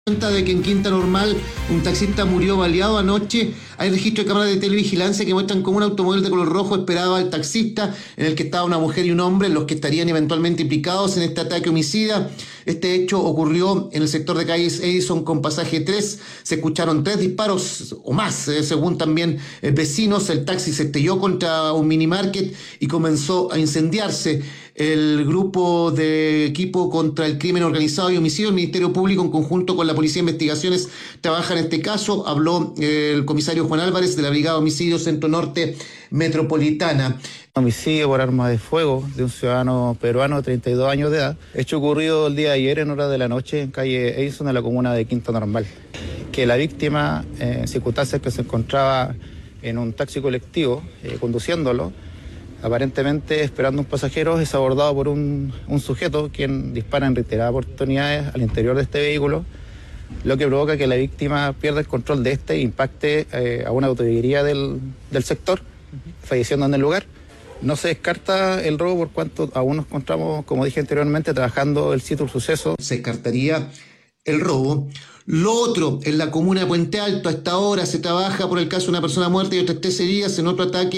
Cuenta de que en Quinta Normal un taxista murió baleado anoche. Hay registros de cámaras de televigilancia que muestran cómo un automóvil de color rojo esperaba al taxista, en el que estaba una mujer y un hombre, los que estarían eventualmente implicados en este ataque homicida. Este hecho ocurrió en el sector de calles Edison con pasaje 3. Se escucharon 3 disparos o más, según también vecinos. El taxi se estrelló contra un minimarket y comenzó a incendiarse. El grupo de equipo contra el crimen organizado y homicidio, el Ministerio Público en conjunto con la Policía de Investigaciones trabaja en este caso. Habló el comisario Juan Álvarez de la Brigada de Homicidios Centro Norte Metropolitana. Homicidio por arma de fuego de un ciudadano peruano de 32 años de edad. Hecho ocurrido el día de ayer en horas de la noche en calle Edison, en la comuna de Quinta Normal. Que la víctima, en circunstancias que se encontraba en un taxi colectivo, conduciéndolo, aparentemente esperando un pasajero, es abordado por un sujeto quien dispara en reiteradas oportunidades al interior de este vehículo, lo que provoca que la víctima pierda el control de este e impacte a una autoveguería del sector, falleciendo en el lugar. No se descarta el robo por cuanto aún nos encontramos, como dije anteriormente, trabajando el sitio del suceso. Se descartaría el robo. Lo otro, en la comuna de Puente Alto, a esta hora se trabaja por el caso de una persona muerta y otras 3 heridas en otro ataque